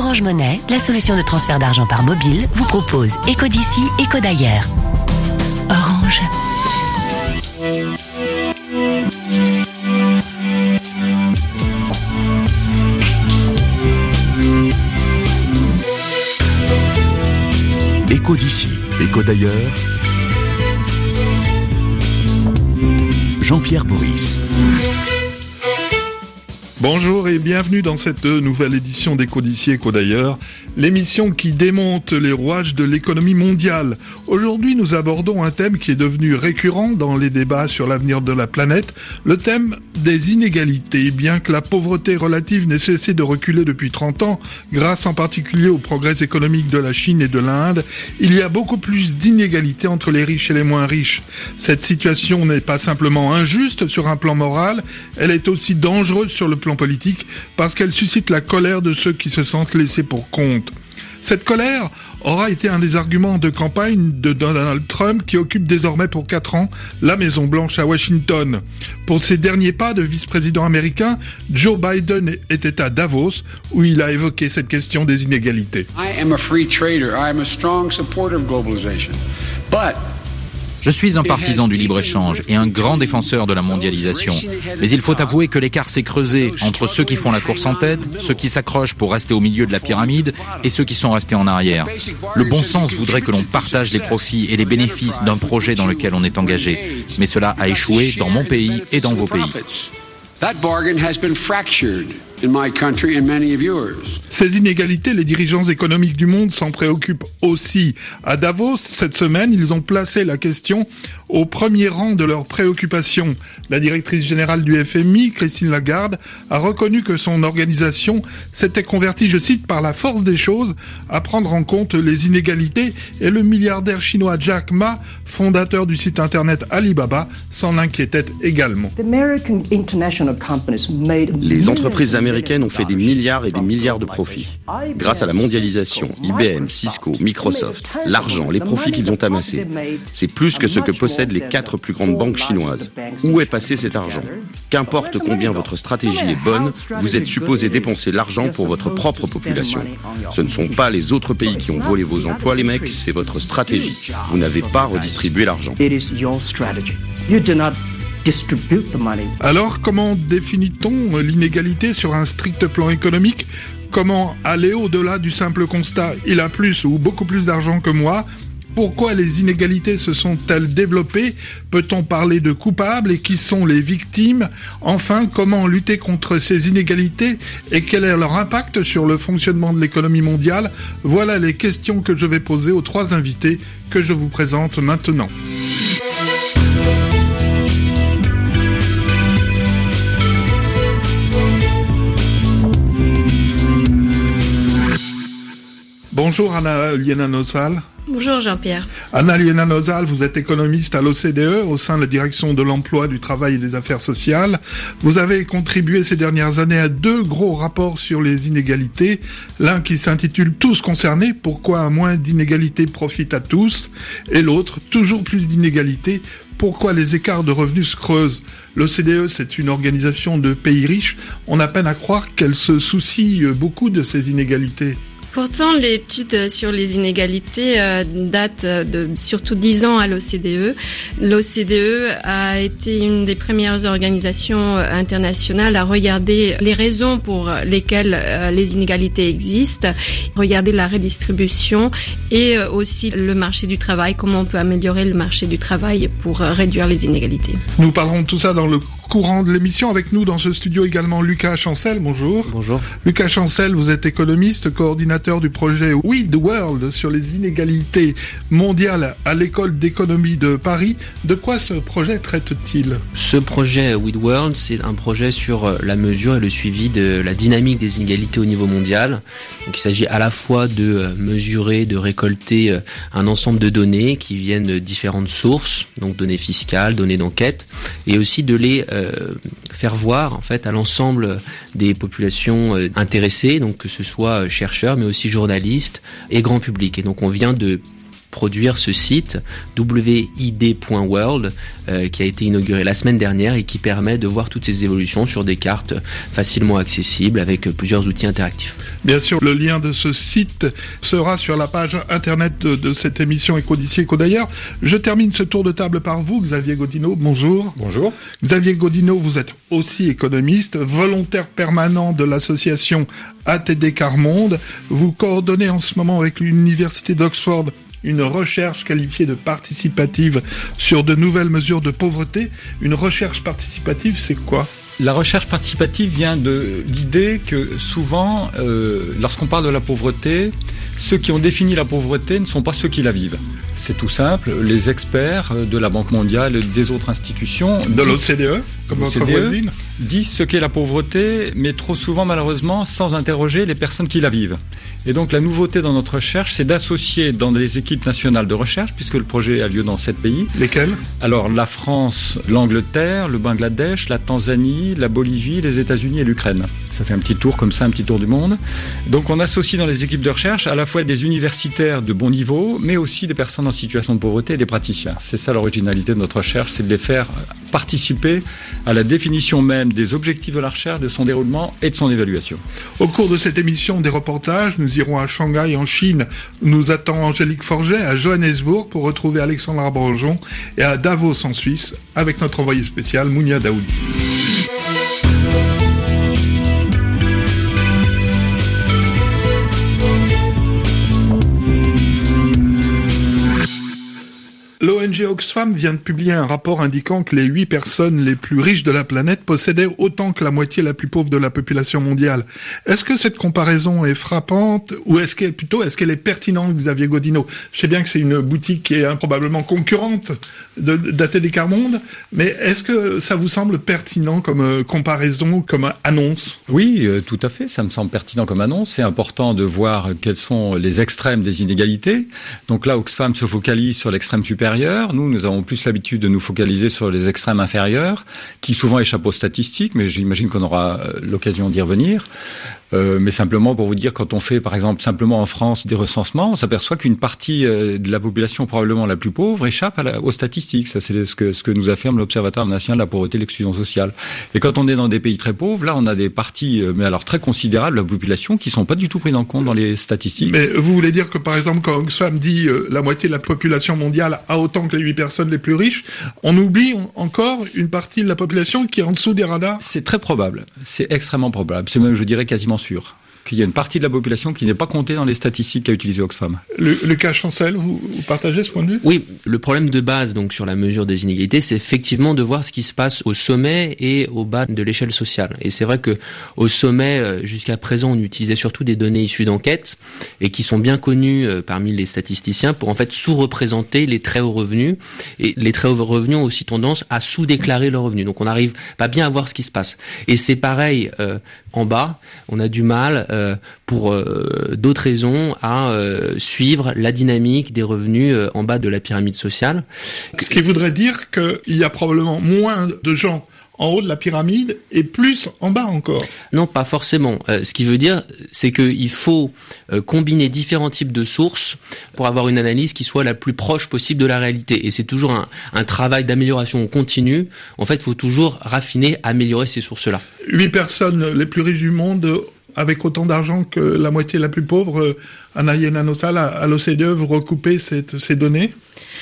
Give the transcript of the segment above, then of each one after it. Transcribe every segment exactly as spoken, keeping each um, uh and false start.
Orange Monnaie, la solution de transfert d'argent par mobile, vous propose Éco d'ici, Éco d'ailleurs. Orange. Éco d'ici, Éco d'ailleurs. Jean-Pierre Boris. Bonjour et bienvenue dans cette nouvelle édition d'Éco d'ici, Éco d'ailleurs, l'émission qui démonte les rouages de l'économie mondiale. Aujourd'hui, nous abordons un thème qui est devenu récurrent dans les débats sur l'avenir de la planète, le thème des inégalités. Bien que la pauvreté relative n'ait cessé de reculer depuis trente ans, grâce en particulier au progrès économique de la Chine et de l'Inde, il y a beaucoup plus d'inégalités entre les riches et les moins riches. Cette situation n'est pas simplement injuste sur un plan moral, elle est aussi dangereuse sur le plan politique parce qu'elle suscite la colère de ceux qui se sentent laissés pour compte. Cette colère aura été un des arguments de campagne de Donald Trump qui occupe désormais pour quatre ans la Maison-Blanche à Washington. Pour ses derniers pas de vice-président américain, Joe Biden était à Davos où il a évoqué cette question des inégalités. I am a free trader. I am a strong supporter of globalization. But Je suis un partisan du libre-échange et un grand défenseur de la mondialisation. Mais il faut avouer que l'écart s'est creusé entre ceux qui font la course en tête, ceux qui s'accrochent pour rester au milieu de la pyramide et ceux qui sont restés en arrière. Le bon sens voudrait que l'on partage les profits et les bénéfices d'un projet dans lequel on est engagé. Mais cela a échoué dans mon pays et dans vos pays. That bargain has been fractured in my country and many of yours. Ces inégalités, les dirigeants économiques du monde s'en préoccupent aussi. À Davos, cette semaine, ils ont placé la question au premier rang de leurs préoccupations. La directrice générale du F M I, Christine Lagarde, a reconnu que son organisation s'était convertie, je cite, par la force des choses, à prendre en compte les inégalités, et le milliardaire chinois Jack Ma, fondateur du site internet Alibaba, s'en inquiétait également. Les entreprises américaines ont fait des milliards et des milliards de profits. Grâce à la mondialisation, I B M, Cisco, Microsoft, l'argent, les profits qu'ils ont amassés, c'est plus que ce que possèdent les quatre plus grandes banques chinoises. Où est passé cet argent ? Qu'importe combien votre stratégie est bonne, vous êtes supposé dépenser l'argent pour votre propre population. Ce ne sont pas les autres pays qui ont volé vos emplois, les mecs, c'est votre stratégie. Vous n'avez pas redistribué l'argent. Alors, comment définit-on l'inégalité sur un strict plan économique ? Comment aller au-delà du simple constat « il a plus ou beaucoup plus d'argent que moi » ? Pourquoi les inégalités se sont-elles développées ? Peut-on parler de coupables et qui sont les victimes ? Enfin, comment lutter contre ces inégalités et quel est leur impact sur le fonctionnement de l'économie mondiale ? Voilà les questions que je vais poser aux trois invités que je vous présente maintenant. Bonjour Anna Liena-Nosal. Bonjour Jean-Pierre. Anna Liena-Nosal, vous êtes économiste à l'O C D E au sein de la direction de l'emploi, du travail et des affaires sociales. Vous avez contribué ces dernières années à deux gros rapports sur les inégalités. L'un qui s'intitule « Tous concernés, pourquoi moins d'inégalités profitent à tous ?» et l'autre « Toujours plus d'inégalités, pourquoi les écarts de revenus se creusent ?» L'O C D E, c'est une organisation de pays riches. On a peine à croire qu'elle se soucie beaucoup de ces inégalités. Pourtant, l'étude sur les inégalités euh, date de surtout dix ans à l'O C D E. L'O C D E a été une des premières organisations internationales à regarder les raisons pour lesquelles euh, les inégalités existent, regarder la redistribution et euh, aussi le marché du travail, comment on peut améliorer le marché du travail pour euh, réduire les inégalités. Nous parlerons de tout ça dans le courant de l'émission. Avec nous dans ce studio également Lucas Chancel, bonjour. Bonjour. Lucas Chancel, vous êtes économiste, coordinateur du projet We the World sur les inégalités mondiales à l'école d'économie de Paris. De quoi ce projet traite-t-il ? Ce projet We the World, c'est un projet sur la mesure et le suivi de la dynamique des inégalités au niveau mondial. Donc il s'agit à la fois de mesurer, de récolter un ensemble de données qui viennent de différentes sources, donc données fiscales, données d'enquête, et aussi de les euh, faire voir en fait à l'ensemble des populations euh, intéressées, donc que ce soit chercheurs mais aussi journalistes et grand public. Et donc on vient de produire ce site w i d point world euh, qui a été inauguré la semaine dernière et qui permet de voir toutes ces évolutions sur des cartes facilement accessibles avec plusieurs outils interactifs. Bien sûr, le lien de ce site sera sur la page internet de, de cette émission Éco d'ici, Éco d'ailleurs. Je termine ce tour de table par vous, Xavier Godineau. Bonjour. Bonjour. Xavier Godineau, vous êtes aussi économiste, volontaire permanent de l'association A T D Quart-Monde. Vous coordonnez en ce moment avec l'université d'Oxford une recherche qualifiée de participative sur de nouvelles mesures de pauvreté. Une recherche participative, c'est quoi ? La recherche participative vient de l'idée que souvent, euh, lorsqu'on parle de la pauvreté, ceux qui ont défini la pauvreté ne sont pas ceux qui la vivent. C'est tout simple. Les experts de la Banque mondiale et des autres institutions... De l'O C D E, comme votre voisine, disent ce qu'est la pauvreté, mais trop souvent, malheureusement, sans interroger les personnes qui la vivent. Et donc, la nouveauté dans notre recherche, c'est d'associer dans les équipes nationales de recherche, puisque le projet a lieu dans sept pays. Lesquels ? Alors, la France, l'Angleterre, le Bangladesh, la Tanzanie, la Bolivie, les États-Unis et l'Ukraine. Ça fait un petit tour comme ça, un petit tour du monde. Donc, on associe dans les équipes de recherche à la fois des universitaires de bon niveau, mais aussi des personnes en situation de pauvreté et des praticiens. C'est ça l'originalité de notre recherche, c'est de les faire participer à la définition même des objectifs de la recherche, de son déroulement et de son évaluation. Au cours de cette émission des reportages, nous irons à Shanghai en Chine. Nous attend Angélique Forget à Johannesburg pour retrouver Alexandre Arbrojon et à Davos en Suisse avec notre envoyé spécial Mounia Daoudi. L'O N G Oxfam vient de publier un rapport indiquant que les huit personnes les plus riches de la planète possédaient autant que la moitié la plus pauvre de la population mondiale. Est-ce que cette comparaison est frappante ou est-ce qu'elle, plutôt, est-ce qu'elle est pertinente, Xavier Godineau ? Je sais bien que c'est une boutique qui est improbablement concurrente de, d'A T D Quart-Monde, mais est-ce que ça vous semble pertinent comme euh, comparaison, comme annonce ? Oui, euh, tout à fait, ça me semble pertinent comme annonce. C'est important de voir quels sont les extrêmes des inégalités. Donc là, Oxfam se focalise sur l'extrême supérieur. Nous, nous avons plus l'habitude de nous focaliser sur les extrêmes inférieurs, qui souvent échappent aux statistiques, mais j'imagine qu'on aura l'occasion d'y revenir. Euh, mais simplement pour vous dire, quand on fait par exemple simplement en France des recensements, on s'aperçoit qu'une partie euh, de la population probablement la plus pauvre échappe à la, aux statistiques. Ça, c'est ce que, ce que nous affirme l'Observatoire national de la pauvreté et de l'exclusion sociale. Et quand on est dans des pays très pauvres, là on a des parties, euh, mais alors très considérables de la population qui sont pas du tout prises en compte dans les statistiques. Mais vous voulez dire que par exemple quand Oxfam dit euh, la moitié de la population mondiale a autant que les huit personnes les plus riches, on oublie encore une partie de la population qui est en dessous des radars ? C'est très probable. C'est extrêmement probable. C'est même, je dirais, quasiment sûr qu'il y a une partie de la population qui n'est pas comptée dans les statistiques qu'a utilisé Oxfam. Le, Lucas Chancel, vous, vous partagez ce point de vue ? Oui, le problème de base donc sur la mesure des inégalités, c'est effectivement de voir ce qui se passe au sommet et au bas de l'échelle sociale. Et c'est vrai que au sommet, jusqu'à présent, on utilisait surtout des données issues d'enquêtes et qui sont bien connues parmi les statisticiens pour en fait sous-représenter les très hauts revenus. Et les très hauts revenus ont aussi tendance à sous-déclarer leurs revenus. Donc on n'arrive pas bien à voir ce qui se passe. Et c'est pareil euh, en bas, on a du mal euh, pour euh, d'autres raisons à euh, suivre la dynamique des revenus euh, en bas de la pyramide sociale. Ce qui voudrait dire qu'il y a probablement moins de gens en haut de la pyramide et plus en bas encore. Non, pas forcément. Euh, ce qui veut dire, c'est qu'il faut euh, combiner différents types de sources pour avoir une analyse qui soit la plus proche possible de la réalité. Et c'est toujours un, un travail d'amélioration continue. En fait, il faut toujours raffiner, améliorer ces sources-là. Huit personnes les plus riches du monde avec autant d'argent que la moitié la plus pauvre. Anaïe Nanotal, à l'O C D E, vous recoupez cette, ces données ?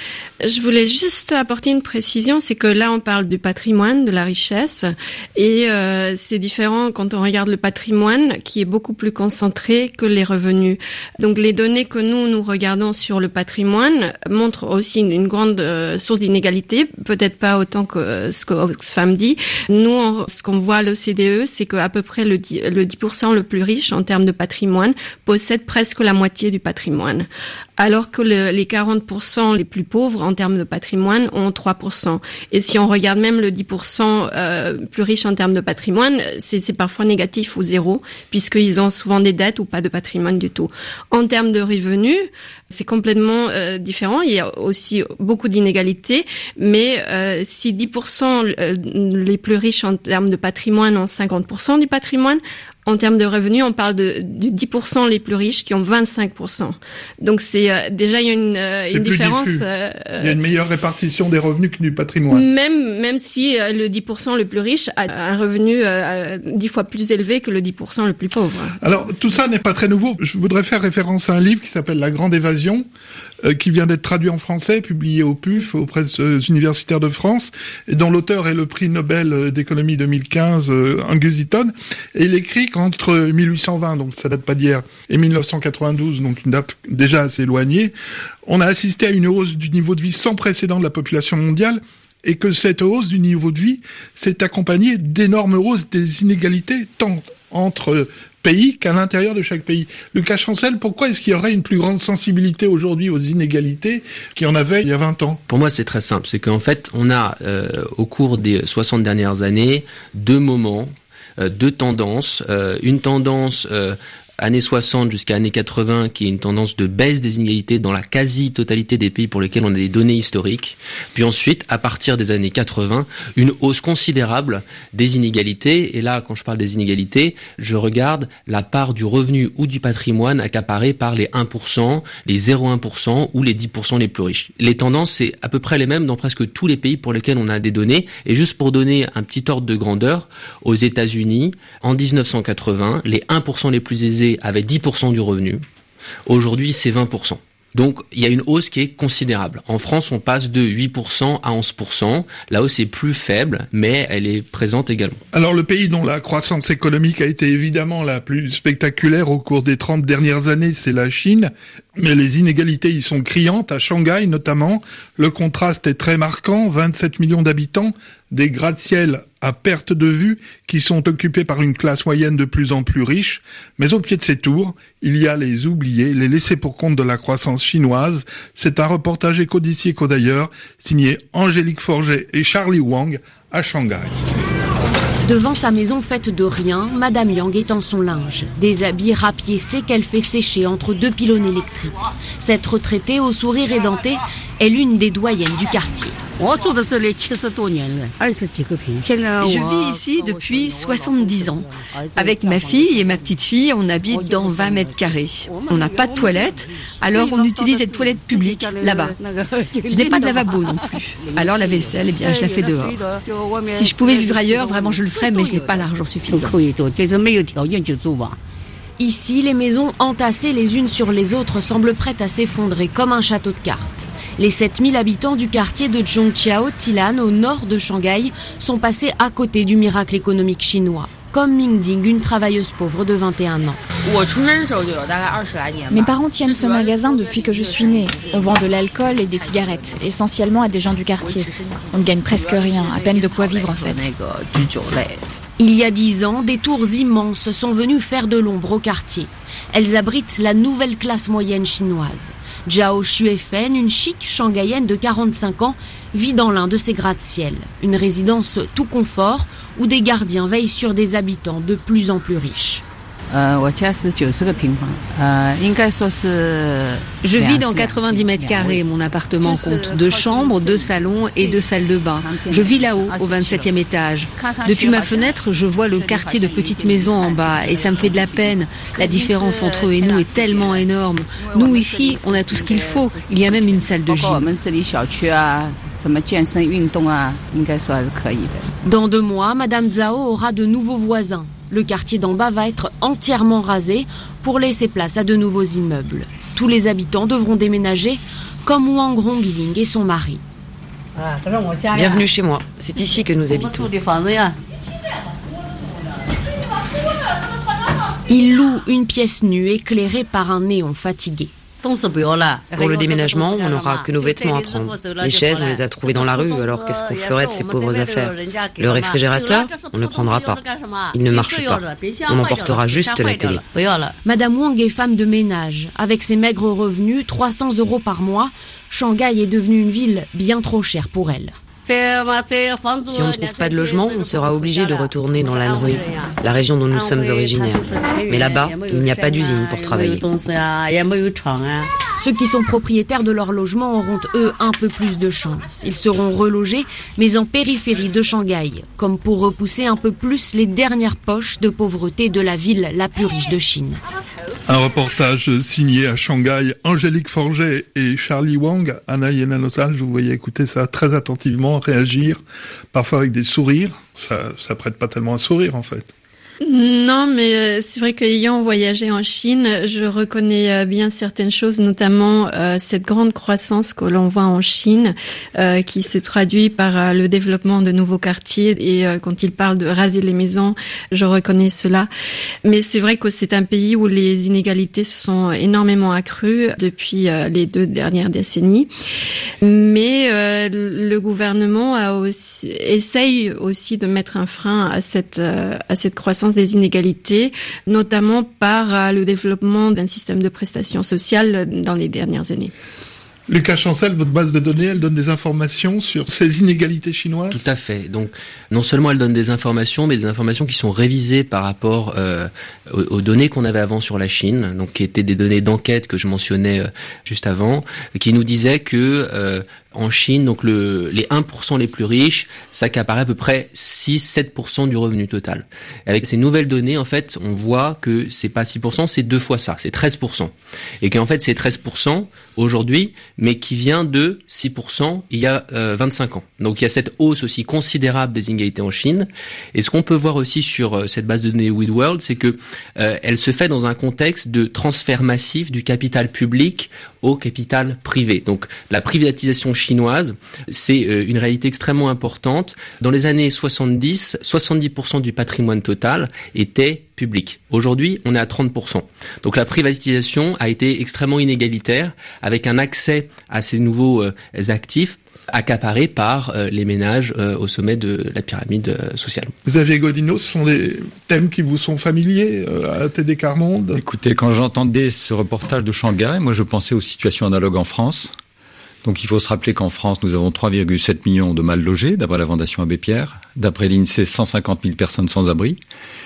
Je voulais juste apporter une précision, c'est que là on parle du patrimoine, de la richesse, et euh, c'est différent quand on regarde le patrimoine qui est beaucoup plus concentré que les revenus. Donc les données que nous nous regardons sur le patrimoine montrent aussi une, une grande euh, source d'inégalité, peut-être pas autant que euh, ce que Oxfam dit. Nous, on, ce qu'on voit à l'O C D E, c'est qu'à peu près le dix, le dix pour cent le plus riche en termes de patrimoine possède presque la moitié du patrimoine, alors que le, les quarante pour cent les plus pauvres en termes de patrimoine ont trois pour cent. Et si on regarde même le dix pour cent euh, plus riche en termes de patrimoine, c'est, c'est parfois négatif ou zéro, puisqu'ils ont souvent des dettes ou pas de patrimoine du tout. En termes de revenus, c'est complètement euh, différent. Il y a aussi beaucoup d'inégalités, mais euh, si dix pour cent les plus riches en termes de patrimoine ont cinquante pour cent du patrimoine, En termes de revenus, on parle de, du dix pour cent les plus riches qui ont vingt-cinq pour cent. Donc c'est euh, déjà il y a une, euh, une différence. Euh, il y a une meilleure répartition des revenus que du patrimoine. Même même si euh, le dix pour cent le plus riche a un revenu euh, dix fois plus élevé que le dix pour cent le plus pauvre. Alors tout ça n'est pas très nouveau. Je voudrais faire référence à un livre qui s'appelle La Grande Évasion, euh, qui vient d'être traduit en français, publié au P U F, aux presses universitaires de France, et dont l'auteur est le prix Nobel d'économie deux mille quinze, euh, Angus Deaton. Et il écrit qu'entre mille huit cent vingt, donc ça date pas d'hier, et mille neuf cent quatre-vingt-douze, donc une date déjà assez éloignée, on a assisté à une hausse du niveau de vie sans précédent de la population mondiale, et que cette hausse du niveau de vie s'est accompagnée d'énormes hausses des inégalités, tant entre pays qu'à l'intérieur de chaque pays. Lucas Chancel, pourquoi est-ce qu'il y aurait une plus grande sensibilité aujourd'hui aux inégalités qu'il y en avait il y a vingt ans ? Pour moi, c'est très simple. C'est qu'en fait, on a, euh, au cours des soixante dernières années, deux moments, euh, deux tendances. Euh, une tendance... Euh, années soixante jusqu'à années quatre-vingts, qui est une tendance de baisse des inégalités dans la quasi-totalité des pays pour lesquels on a des données historiques. Puis ensuite, à partir des années quatre-vingts, une hausse considérable des inégalités. Et là, quand je parle des inégalités, je regarde la part du revenu ou du patrimoine accaparé par les un pour cent, les zéro virgule un pour cent ou les dix pour cent les plus riches. Les tendances, c'est à peu près les mêmes dans presque tous les pays pour lesquels on a des données. Et juste pour donner un petit ordre de grandeur, aux États-Unis, en dix-neuf cent quatre-vingts, les un pour cent les plus aisés avaient dix pour cent du revenu. Aujourd'hui, c'est vingt pour cent. Donc, il y a une hausse qui est considérable. En France, on passe de huit pour cent à onze pour cent. La hausse est plus faible, mais elle est présente également. Alors, le pays dont la croissance économique a été évidemment la plus spectaculaire au cours des trente dernières années, c'est la Chine. Mais les inégalités y sont criantes, à Shanghai notamment. Le contraste est très marquant, vingt-sept millions d'habitants, des gratte-ciel à perte de vue qui sont occupés par une classe moyenne de plus en plus riche. Mais au pied de ces tours, il y a les oubliés, les laissés pour compte de la croissance chinoise. C'est un reportage Éco d'ici, Éco d'ailleurs, signé Angélique Forget et Charlie Wang à Shanghai. Devant sa maison faite de rien, Madame Yang étend son linge. Des habits rapiécés qu'elle fait sécher entre deux pylônes électriques. Cette retraitée au sourire édenté est l'une des doyennes du quartier. Je vis ici depuis soixante-dix ans. Avec ma fille et ma petite-fille, on habite dans vingt mètres carrés. On n'a pas de toilette, alors on utilise les toilettes publiques, là-bas. Je n'ai pas de lavabo non plus. Alors la vaisselle, eh bien, je la fais dehors. Si je pouvais vivre ailleurs, vraiment je le ferais, mais je n'ai pas l'argent suffisant. Ici, les maisons entassées les unes sur les autres semblent prêtes à s'effondrer comme un château de cartes. Les sept mille habitants du quartier de Zhongqiao, Tilan, au nord de Shanghai, sont passés à côté du miracle économique chinois. Comme Ming Ding, une travailleuse pauvre de vingt et un ans. Mes parents tiennent ce magasin depuis que je suis née. On vend de l'alcool et des cigarettes, essentiellement à des gens du quartier. On ne gagne presque rien, à peine de quoi vivre en fait. Il y a dix ans, des tours immenses sont venues faire de l'ombre au quartier. Elles abritent la nouvelle classe moyenne chinoise. Zhao Xuefen, une chic shanghaïenne de quarante-cinq ans, vit dans l'un de ces gratte-ciel. Une résidence tout confort où des gardiens veillent sur des habitants de plus en plus riches. Je vis dans quatre-vingt-dix mètres carrés. Mon appartement compte deux chambres, deux salons et deux salles de bain. Je vis là-haut, au vingt-septième étage. Depuis ma fenêtre, je vois le quartier de petites maisons en bas et ça me fait de la peine. La différence entre eux et nous est tellement énorme. Nous, ici, on a tout ce qu'il faut. Il y a même une salle de gym. Dans deux mois, Madame Zhao aura de nouveaux voisins. Le quartier d'en bas va être entièrement rasé pour laisser place à de nouveaux immeubles. Tous les habitants devront déménager, comme Wang Hongling et son mari. Bienvenue chez moi. C'est ici que nous habitons. Il loue une pièce nue éclairée par un néon fatigué. Pour le déménagement, on n'aura que nos vêtements à prendre. Les chaises, on les a trouvées dans la rue, alors qu'est-ce qu'on ferait de ces pauvres affaires ? Le réfrigérateur, on ne prendra pas. Il ne marche pas. On emportera juste la télé. Madame Wang est femme de ménage. Avec ses maigres revenus, trois cents euros par mois, Shanghai est devenue une ville bien trop chère pour elle. Si on ne trouve pas de logement, on sera obligé de retourner dans l'Anhui, la région dont nous sommes originaires. Mais là-bas, il n'y a pas d'usine pour travailler. Ceux qui sont propriétaires de leur logement auront, eux, un peu plus de chance. Ils seront relogés, mais en périphérie de Shanghai, comme pour repousser un peu plus les dernières poches de pauvreté de la ville la plus riche de Chine. Un reportage signé à Shanghai, Angélique Forget et Charlie Wang. Anna Yenanosa, je vous voyais écouter ça très attentivement, réagir, parfois avec des sourires. Ça, ça prête pas tellement un sourire, en fait. Non, mais c'est vrai qu'ayant voyagé en Chine, je reconnais bien certaines choses, notamment euh, cette grande croissance que l'on voit en Chine, euh, qui se traduit par euh, le développement de nouveaux quartiers. Et euh, quand il parle de raser les maisons, je reconnais cela. Mais c'est vrai que c'est un pays où les inégalités se sont énormément accrues depuis euh, les deux dernières décennies. Mais euh, le gouvernement a aussi, essaye aussi de mettre un frein à cette, euh, à cette croissance des inégalités, notamment par le développement d'un système de prestations sociales dans les dernières années. Lucas Chancel, votre base de données, elle donne des informations sur ces inégalités chinoises ? Tout à fait. Donc, non seulement elle donne des informations, mais des informations qui sont révisées par rapport euh, aux, aux données qu'on avait avant sur la Chine, donc qui étaient des données d'enquête que je mentionnais euh, juste avant, qui nous disaient que euh, en Chine, donc le, les un pour cent les plus riches, ça accaparait à peu près six à sept pour cent du revenu total. Et avec ces nouvelles données, en fait, on voit que c'est pas six pour cent, c'est deux fois ça, c'est treize pour cent. Et qu'en fait, c'est treize pour cent aujourd'hui, mais qui vient de six pour cent il y a euh, vingt-cinq ans. Donc il y a cette hausse aussi considérable des inégalités en Chine. Et ce qu'on peut voir aussi sur euh, cette base de données WeedWorld, c'est que euh, elle se fait dans un contexte de transfert massif du capital public au capital privé. Donc la privatisation chinoise, c'est euh, une réalité extrêmement importante. Dans les années soixante-dix, soixante-dix pour cent du patrimoine total était public. Aujourd'hui, on est à trente pour cent. Donc la privatisation a été extrêmement inégalitaire, avec un accès à ces nouveaux euh, actifs accaparés par euh, les ménages euh, au sommet de la pyramide euh, sociale. Xavier Godino, ce sont des thèmes qui vous sont familiers euh, à T D Carmonde ? Écoutez, quand j'entendais ce reportage de Shanghai, moi je pensais aux situations analogues en France. Donc il faut se rappeler qu'en France, nous avons trois virgule sept millions de mal logés, d'après la Fondation Abbé Pierre. D'après l'INSEE, cent cinquante mille personnes sans abri.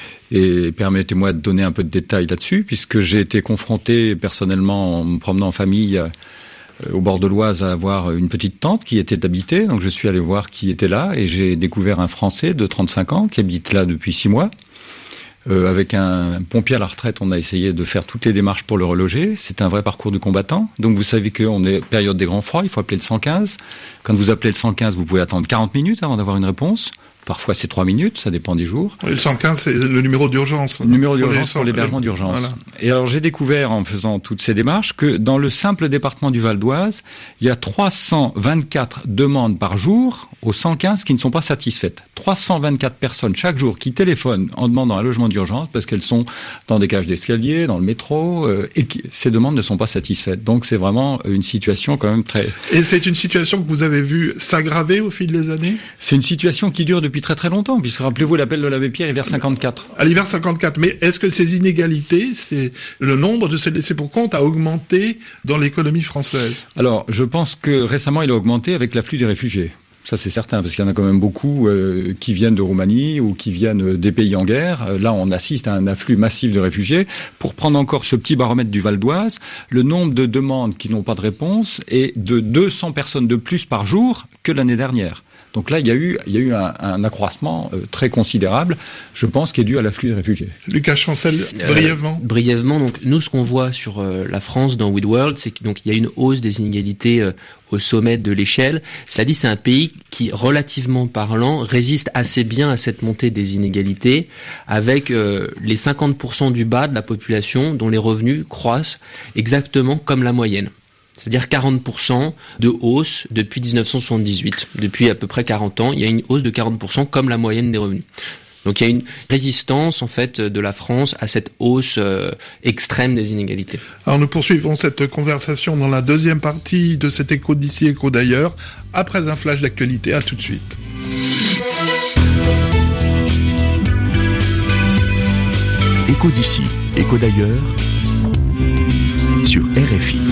Et permettez-moi de donner un peu de détails là-dessus, puisque j'ai été confronté personnellement en me promenant en famille euh, au bord de l'Oise à avoir une petite tante qui était habitée. Donc je suis allé voir qui était là et j'ai découvert un Français de trente-cinq ans qui habite là depuis six mois. Euh, avec un pompier à la retraite, on a essayé de faire toutes les démarches pour le reloger. C'est un vrai parcours du combattant. Donc vous savez qu'on est période des grands froids, il faut appeler le cent quinze. Quand vous appelez le cent quinze, vous pouvez attendre quarante minutes avant d'avoir une réponse. Parfois, c'est trois minutes, ça dépend des jours. Et le cent quinze, c'est le numéro d'urgence. Le numéro d'urgence pour l'hébergement d'urgence. Voilà. Et alors, j'ai découvert, en faisant toutes ces démarches, que dans le simple département du Val d'Oise, il y a trois cent vingt-quatre demandes par jour au cent quinze qui ne sont pas satisfaites. trois cent vingt-quatre personnes chaque jour qui téléphonent en demandant un logement d'urgence parce qu'elles sont dans des cages d'escalier, dans le métro, euh, et qui, ces demandes ne sont pas satisfaites. Donc, c'est vraiment une situation quand même très... Et c'est une situation que vous avez vue s'aggraver au fil des années ? C'est une situation qui dure depuis depuis très très longtemps, puisque rappelez-vous l'appel de l'abbé Pierre, hiver cinquante-quatre. À l'hiver cinquante-quatre, mais est-ce que ces inégalités, c'est le nombre de ces laissés pour compte a augmenté dans l'économie française ? Alors, je pense que récemment, il a augmenté avec l'afflux des réfugiés. Ça, c'est certain, parce qu'il y en a quand même beaucoup euh, qui viennent de Roumanie ou qui viennent des pays en guerre. Là, on assiste à un afflux massif de réfugiés. Pour prendre encore ce petit baromètre du Val d'Oise, le nombre de demandes qui n'ont pas de réponse est de deux cents personnes de plus par jour que l'année dernière. Donc là, il y a eu, il y a eu un, un accroissement euh, très considérable, je pense, qui est dû à l'afflux des réfugiés. Lucas Chancel, brièvement. Euh, brièvement, donc nous, ce qu'on voit sur euh, la France dans WeedWorld, c'est qu'il y a une hausse des inégalités euh, au sommet de l'échelle. Cela dit, c'est un pays qui, relativement parlant, résiste assez bien à cette montée des inégalités, avec euh, les cinquante pour cent du bas de la population dont les revenus croissent exactement comme la moyenne. C'est-à-dire quarante pour cent de hausse depuis dix-neuf cent soixante-dix-huit. Depuis à peu près quarante ans, il y a une hausse de quarante pour cent comme la moyenne des revenus. Donc il y a une résistance en fait de la France à cette hausse euh, extrême des inégalités. Alors nous poursuivons cette conversation dans la deuxième partie de cet écho d'ici, écho d'ailleurs, après un flash d'actualité. À tout de suite. Écho d'ici, écho d'ailleurs, sur R F I.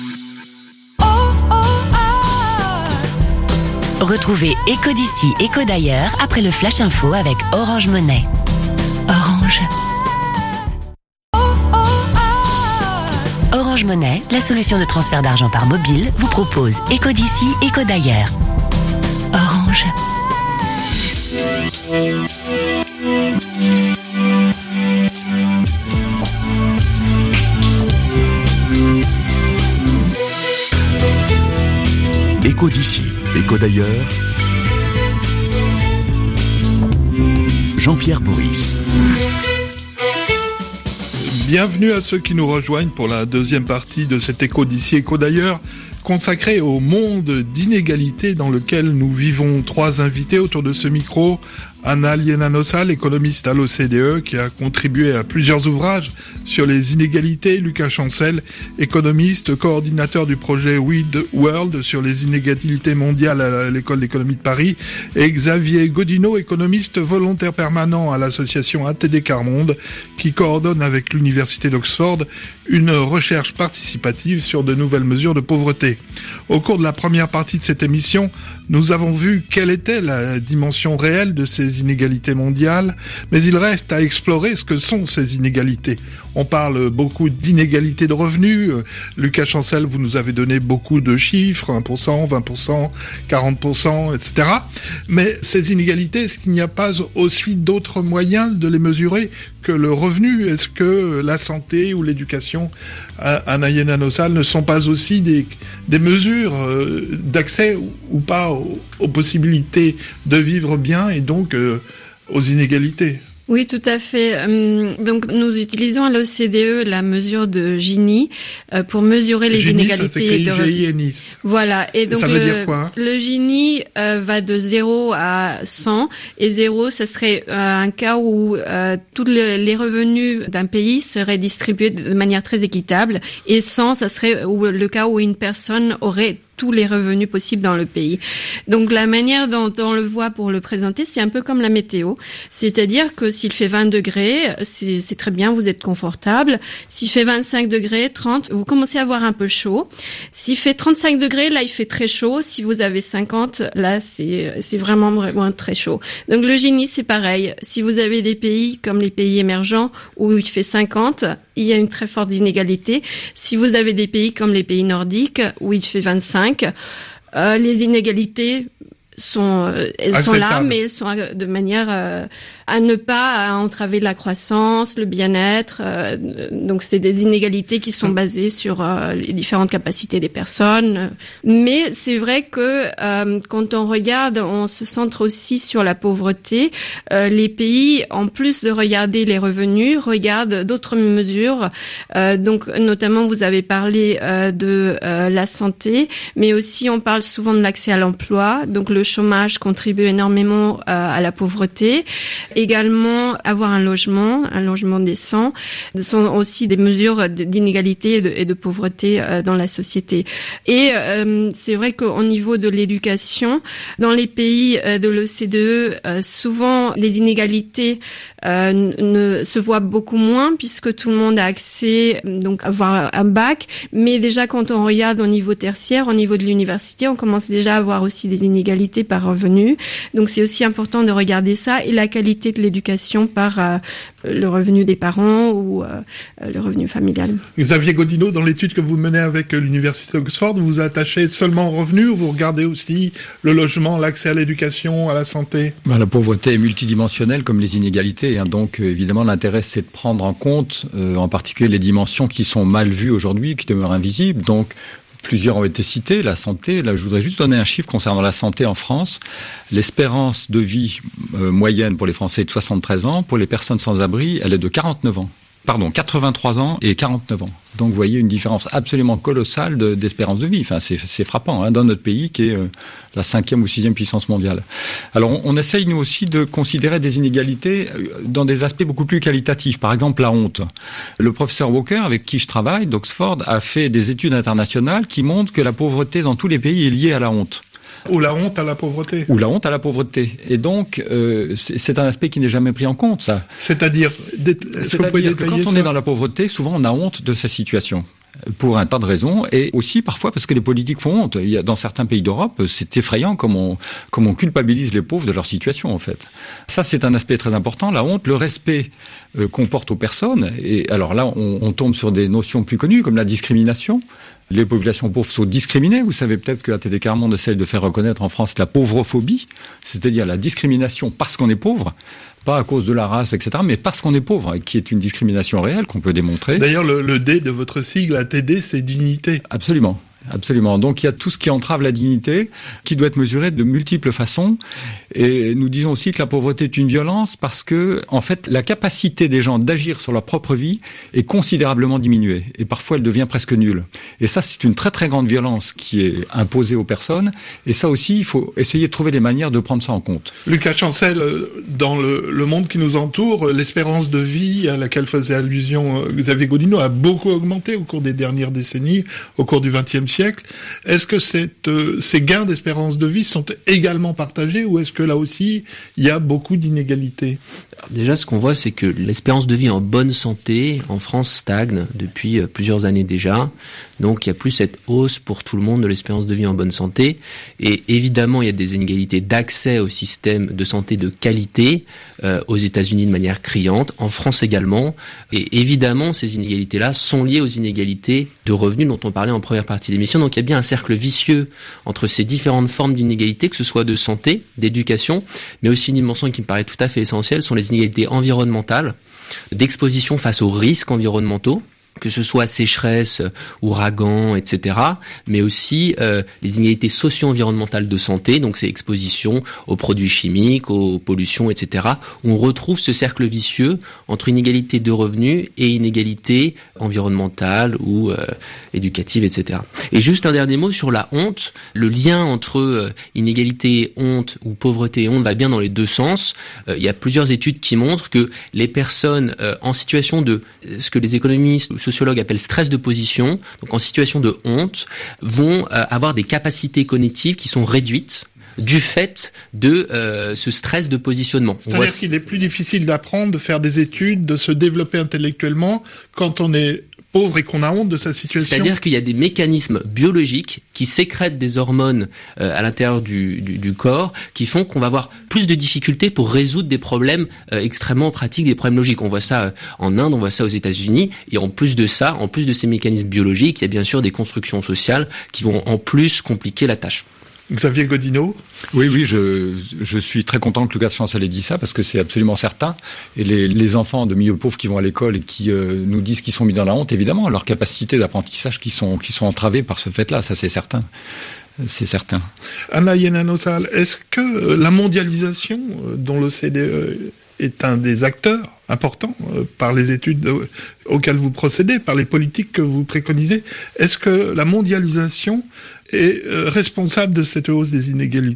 Retrouvez Écho d'ici, Écho d'ailleurs après le Flash Info avec Orange Money. Orange. Orange Orange Money, la solution de transfert d'argent par mobile, vous propose éco d'ici, éco d'ailleurs. Orange. Éco d'ici, éco d'ailleurs. Jean-Pierre Bourris. Bienvenue à ceux qui nous rejoignent pour la deuxième partie de cet écho d'ici, écho d'ailleurs, consacré au monde d'inégalité dans lequel nous vivons. Trois invités autour de ce micro. Anna Liena-Nossal, économiste à l'O C D E, qui a contribué à plusieurs ouvrages sur les inégalités. Lucas Chancel, économiste, coordinateur du projet We the World sur les inégalités mondiales à l'École d'économie de Paris. Et Xavier Godino, économiste volontaire permanent à l'association A T D Quart Monde, qui coordonne avec l'Université d'Oxford une recherche participative sur de nouvelles mesures de pauvreté. Au cours de la première partie de cette émission, nous avons vu quelle était la dimension réelle de ces inégalités mondiales, mais il reste à explorer ce que sont ces inégalités. On parle beaucoup d'inégalités de revenus. Lucas Chancel, vous nous avez donné beaucoup de chiffres, un pour cent, vingt pour cent, quarante pour cent, et cetera. Mais ces inégalités, est-ce qu'il n'y a pas aussi d'autres moyens de les mesurer que le revenu? Est-ce que la santé ou l'éducation, Anna Liena-Nossal, ne sont pas aussi des, des mesures d'accès ou pas aux, aux possibilités de vivre bien et donc euh, aux inégalités? Oui, tout à fait. Donc, nous utilisons à l'O C D E la mesure de Gini euh, pour mesurer les Gini, inégalités ça de G I N I. Voilà. Et donc, ça veut le, dire quoi? Le Gini euh, va de zéro à cent. Et zéro, ça serait euh, un cas où euh, tous le, les revenus d'un pays seraient distribués de manière très équitable. Et cent, ça serait où, le cas où une personne aurait tous les revenus possibles dans le pays. Donc la manière dont on le voit pour le présenter, c'est un peu comme la météo. C'est-à-dire que s'il fait vingt degrés, c'est, c'est très bien, vous êtes confortable. S'il fait vingt-cinq degrés, trente, vous commencez à avoir un peu chaud. S'il fait trente-cinq degrés, là, il fait très chaud. Si vous avez cinquante, là, c'est, c'est vraiment, vraiment très chaud. Donc le Gini, c'est pareil. Si vous avez des pays comme les pays émergents où il fait cinquante, il y a une très forte inégalité. Si vous avez des pays comme les pays nordiques où il fait vingt-cinq, Euh, les inégalités sont, euh, elles Acceptable. sont là, mais elles sont de manière euh, à ne pas entraver la croissance, le bien-être. Euh, donc, c'est des inégalités qui sont basées sur euh, les différentes capacités des personnes. Mais c'est vrai que euh, quand on regarde, on se centre aussi sur la pauvreté. Euh, les pays, en plus de regarder les revenus, regardent d'autres mesures. Euh, donc, notamment, vous avez parlé euh, de euh, la santé, mais aussi on parle souvent de l'accès à l'emploi. Donc, le chômage contribue énormément euh, à la pauvreté. Également, avoir un logement, un logement décent, ce sont aussi des mesures d'inégalité et de, et de pauvreté euh, dans la société. Et euh, c'est vrai qu'au niveau de l'éducation, dans les pays euh, de l'O C D E, euh, souvent les inégalités euh, ne se voient beaucoup moins puisque tout le monde a accès donc à avoir un bac. Mais déjà, quand on regarde au niveau tertiaire, au niveau de l'université, on commence déjà à avoir aussi des inégalités par revenu. Donc, c'est aussi important de regarder ça et la qualité de l'éducation par euh, le revenu des parents ou euh, le revenu familial. Xavier Godino, dans l'étude que vous menez avec l'Université d'Oxford, vous vous attachez seulement au revenu ou vous regardez aussi le logement, l'accès à l'éducation, à la santé? Ben, la pauvreté est multidimensionnelle comme les inégalités. Hein, donc, évidemment, l'intérêt, c'est de prendre en compte, euh, en particulier, les dimensions qui sont mal vues aujourd'hui, qui demeurent invisibles. Donc, plusieurs ont été cités, la santé. Là, je voudrais juste donner un chiffre concernant la santé en France. L'espérance de vie euh, moyenne pour les Français est de soixante-treize ans. Pour les personnes sans abri, elle est de quarante-neuf ans. Pardon, quatre-vingt-trois ans et quarante-neuf ans. Donc, vous voyez une différence absolument colossale de, d'espérance de vie. Enfin, c'est, c'est frappant, hein, dans notre pays qui est euh, la cinquième ou sixième puissance mondiale. Alors, on, on essaye, nous aussi, de considérer des inégalités dans des aspects beaucoup plus qualitatifs. Par exemple, la honte. Le professeur Walker, avec qui je travaille, d'Oxford, a fait des études internationales qui montrent que la pauvreté dans tous les pays est liée à la honte. Ou la honte à la pauvreté. Ou la honte à la pauvreté. Et donc, euh, c'est, c'est un aspect qui n'est jamais pris en compte, ça. C'est-à-dire, dé- C'est-à-dire que quand on ça est dans la pauvreté, souvent on a honte de sa situation. pour un tas de raisons, et aussi parfois parce que les politiques font honte. Il y a, dans certains pays d'Europe, c'est effrayant comme on, comme on culpabilise les pauvres de leur situation, en fait. Ça, c'est un aspect très important, la honte, le respect euh, qu'on porte aux personnes. Et alors là, on, on tombe sur des notions plus connues, comme la discrimination. Les populations pauvres sont discriminées. Vous savez peut-être que A T D Quart Monde essaie de faire reconnaître en France la pauvrophobie, c'est-à-dire la discrimination parce qu'on est pauvre, pas à cause de la race, et cetera, mais parce qu'on est pauvre, qui est une discrimination réelle qu'on peut démontrer. D'ailleurs, le, le D de votre sigle A T D, c'est dignité. Absolument. Absolument. Donc il y a tout ce qui entrave la dignité, qui doit être mesuré de multiples façons. Et nous disons aussi que la pauvreté est une violence parce que, en fait, la capacité des gens d'agir sur leur propre vie est considérablement diminuée. Et parfois, elle devient presque nulle. Et ça, c'est une très très grande violence qui est imposée aux personnes. Et ça aussi, il faut essayer de trouver les manières de prendre ça en compte. Lucas Chancel, dans le, le monde qui nous entoure, l'espérance de vie à laquelle faisait allusion Xavier Gaudino a beaucoup augmenté au cours des dernières décennies, au cours du vingtième siècle. Est-ce que cette, euh, ces gains d'espérance de vie sont également partagés ou est-ce que là aussi il y a beaucoup d'inégalités? Alors déjà, ce qu'on voit, c'est que l'espérance de vie en bonne santé en France stagne depuis plusieurs années déjà. Donc il n'y a plus cette hausse pour tout le monde de l'espérance de vie en bonne santé. Et évidemment, il y a des inégalités d'accès au système de santé de qualité euh, aux États-Unis de manière criante, en France également. Et évidemment, ces inégalités-là sont liées aux inégalités de revenus dont on parlait en première partie de l'émission. Donc il y a bien un cercle vicieux entre ces différentes formes d'inégalités, que ce soit de santé, d'éducation, mais aussi une dimension qui me paraît tout à fait essentielle, sont les inégalités environnementales, d'exposition face aux risques environnementaux, que ce soit sécheresse, ouragan, et cetera, mais aussi euh, les inégalités socio-environnementales de santé, donc c'est exposition aux produits chimiques, aux pollutions, et cetera, où on retrouve ce cercle vicieux entre inégalité de revenus et inégalité environnementale ou euh, éducative, et cetera. Et juste un dernier mot sur la honte. Le lien entre euh, inégalité, honte ou pauvreté et honte va bien dans les deux sens. Euh, il y a plusieurs études qui montrent que les personnes euh, en situation de ce que les économistes sociologues appellent stress de position, donc en situation de honte, vont euh, avoir des capacités cognitives qui sont réduites du fait de euh, ce stress de positionnement. C'est-à-dire voit... qu'il est plus difficile d'apprendre, de faire des études, de se développer intellectuellement quand on est pauvre et qu'on a honte de sa situation. C'est-à-dire qu'il y a des mécanismes biologiques qui sécrètent des hormones euh, à l'intérieur du, du, du corps qui font qu'on va avoir plus de difficultés pour résoudre des problèmes euh, extrêmement pratiques, des problèmes logiques. On voit ça euh, en Inde, on voit ça aux États-Unis. Et en plus de ça, en plus de ces mécanismes biologiques, il y a bien sûr des constructions sociales qui vont en plus compliquer la tâche. Xavier Gaudino? Oui, oui, je, je suis très content que Lucas Chancel ait dit ça parce que c'est absolument certain. Et les, les enfants de milieux pauvres qui vont à l'école et qui euh, nous disent qu'ils sont mis dans la honte, évidemment, leurs capacités d'apprentissage qui sont, qui sont entravées par ce fait-là, ça c'est certain. C'est certain. Anna Yennanosal, est-ce que la mondialisation dont l'O C D E est un des acteurs importants euh, par les études euh, auxquelles vous procédez, par les politiques que vous préconisez, est-ce que la mondialisation est euh, responsable de cette hausse des inégalités ?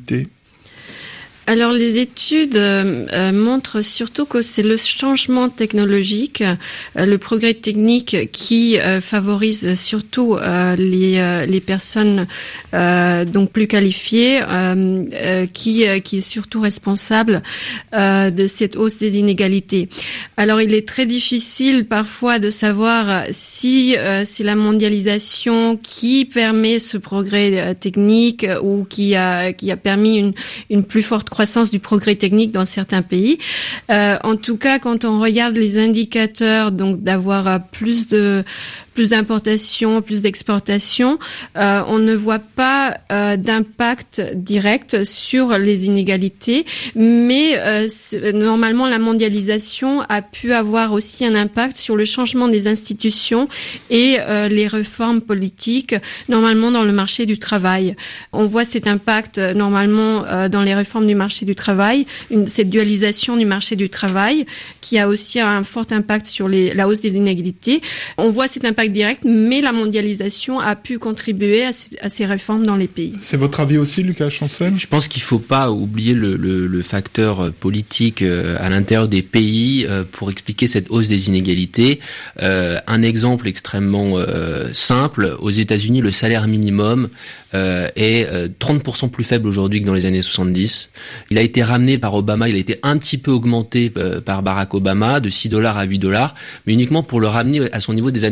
Alors les études euh, montrent surtout que c'est le changement technologique, euh, le progrès technique qui euh, favorise surtout euh, les euh, les personnes euh, donc plus qualifiées, euh, euh, qui euh, qui est surtout responsable euh, de cette hausse des inégalités. Alors il est très difficile parfois de savoir si euh, c'est la mondialisation qui permet ce progrès euh, technique ou qui a qui a permis une une plus forte croissance du progrès technique dans certains pays. Euh, en tout cas, quand on regarde les indicateurs, donc d'avoir plus de plus d'importation, plus d'exportation, euh, on ne voit pas euh, d'impact direct sur les inégalités, mais euh, normalement la mondialisation a pu avoir aussi un impact sur le changement des institutions et euh, les réformes politiques, normalement dans le marché du travail. On voit cet impact euh, normalement euh, dans les réformes du marché du travail, une, cette dualisation du marché du travail qui a aussi un fort impact sur les, la hausse des inégalités. On voit cet impact direct, mais la mondialisation a pu contribuer à ces, à ces réformes dans les pays. C'est votre avis aussi, Lucas Chancel ? Je pense qu'il ne faut pas oublier le, le, le facteur politique à l'intérieur des pays pour expliquer cette hausse des inégalités. Euh, un exemple extrêmement euh, simple, aux États-Unis, le salaire minimum euh, est trente pour cent plus faible aujourd'hui que dans les années soixante-dix. Il a été ramené par Obama, il a été un petit peu augmenté euh, par Barack Obama, de six dollars à huit dollars, mais uniquement pour le ramener à son niveau des années soixante.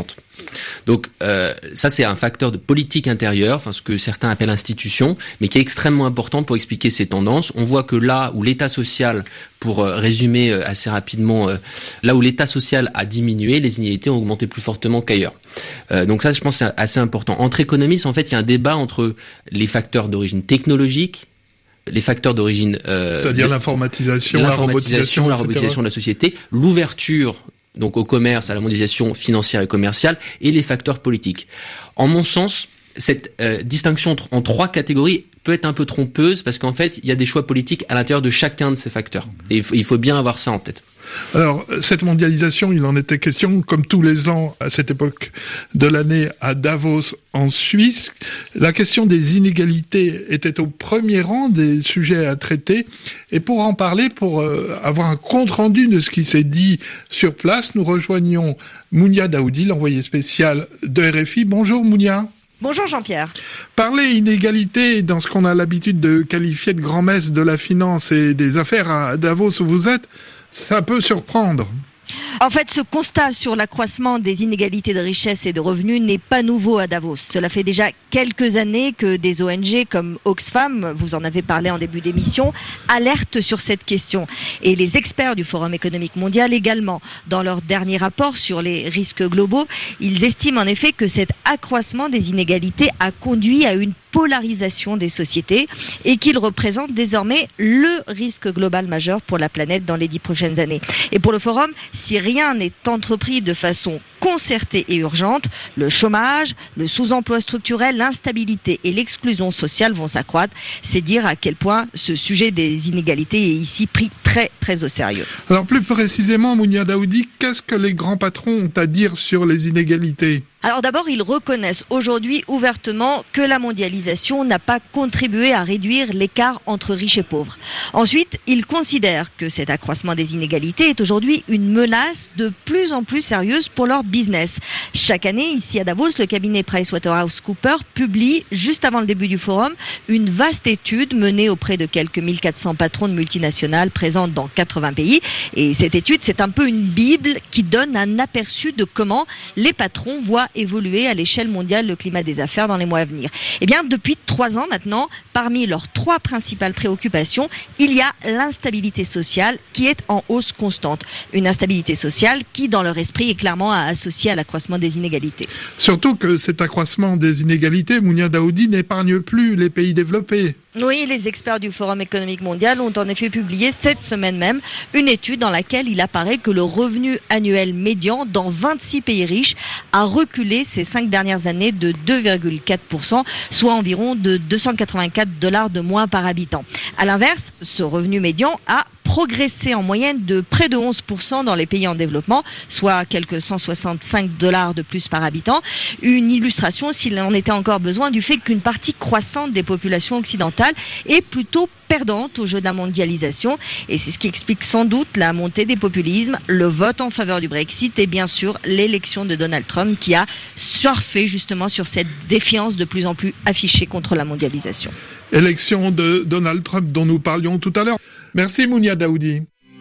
différentes. Donc euh, ça c'est un facteur de politique intérieure, enfin ce que certains appellent institution, mais qui est extrêmement important pour expliquer ces tendances. On voit que là où l'État social, pour euh, résumer euh, assez rapidement, euh, là où l'État social a diminué, les inégalités ont augmenté plus fortement qu'ailleurs. Euh, donc ça je pense c'est assez important. Entre économistes, en fait, il y a un débat entre les facteurs d'origine technologique, les facteurs d'origine... Euh, C'est-à-dire l'informatisation, la robotisation, la robotisation de la société, l'ouverture donc au commerce, à la mondialisation financière et commerciale, et les facteurs politiques. En mon sens, cette euh, distinction en trois catégories peut être un peu trompeuse, parce qu'en fait, il y a des choix politiques à l'intérieur de chacun de ces facteurs. Et il faut, il faut bien avoir ça en tête. Alors, cette mondialisation, il en était question, comme tous les ans, à cette époque de l'année, à Davos, en Suisse. La question des inégalités était au premier rang des sujets à traiter. Et pour en parler, pour euh, avoir un compte-rendu de ce qui s'est dit sur place, nous rejoignons Mounia Daoudi, l'envoyé spécial de R F I. Bonjour Mounia. Bonjour Jean-Pierre. Parler inégalité dans ce qu'on a l'habitude de qualifier de grand-messe de la finance et des affaires à Davos où vous êtes, ça peut surprendre. En fait, ce constat sur l'accroissement des inégalités de richesse et de revenus n'est pas nouveau à Davos. Cela fait déjà quelques années que des O N G comme Oxfam, vous en avez parlé en début d'émission, alertent sur cette question. Et les experts du Forum économique mondial également. Dans leur dernier rapport sur les risques globaux, ils estiment en effet que cet accroissement des inégalités a conduit à une polarisation des sociétés et qu'il représente désormais le risque global majeur pour la planète dans les dix prochaines années. Et pour le Forum, si rien n'est entrepris de façon concertée et urgente, le chômage, le sous-emploi structurel, l'instabilité et l'exclusion sociale vont s'accroître. C'est dire à quel point ce sujet des inégalités est ici pris très très au sérieux. Alors plus précisément, Mounia Daoudi, qu'est-ce que les grands patrons ont à dire sur les inégalités ? Alors d'abord, ils reconnaissent aujourd'hui ouvertement que la mondialisation n'a pas contribué à réduire l'écart entre riches et pauvres. Ensuite, ils considèrent que cet accroissement des inégalités est aujourd'hui une menace de plus en plus sérieuse pour leur business. Chaque année, ici à Davos, le cabinet PricewaterhouseCoopers publie, juste avant le début du forum, une vaste étude menée auprès de quelques mille quatre cents patrons de multinationales présentes dans quatre-vingts pays. Et cette étude, c'est un peu une bible qui donne un aperçu de comment les patrons voient évoluer à l'échelle mondiale le climat des affaires dans les mois à venir. Eh bien, depuis trois ans maintenant, parmi leurs trois principales préoccupations, il y a l'instabilité sociale qui est en hausse constante. Une instabilité sociale qui, dans leur esprit, est clairement associée à l'accroissement des inégalités. Surtout que cet accroissement des inégalités, Mounia Daoudi, n'épargne plus les pays développés. Oui, les experts du Forum économique mondial ont en effet publié cette semaine même une étude dans laquelle il apparaît que le revenu annuel médian dans vingt-six pays riches a reculé ces cinq dernières années de deux virgule quatre pour cent, soit environ de deux cent quatre-vingt-quatre dollars de moins par habitant. À l'inverse, ce revenu médian a progressé en moyenne de près de onze pour cent dans les pays en développement, soit quelques cent soixante-cinq dollars de plus par habitant. Une illustration, s'il en était encore besoin, du fait qu'une partie croissante des populations occidentales est plutôt perdante au jeu de la mondialisation. Et c'est ce qui explique sans doute la montée des populismes, le vote en faveur du Brexit et bien sûr l'élection de Donald Trump qui a surfé justement sur cette défiance de plus en plus affichée contre la mondialisation. Élection de Donald Trump dont nous parlions tout à l'heure. Merci Mounia Daoudi.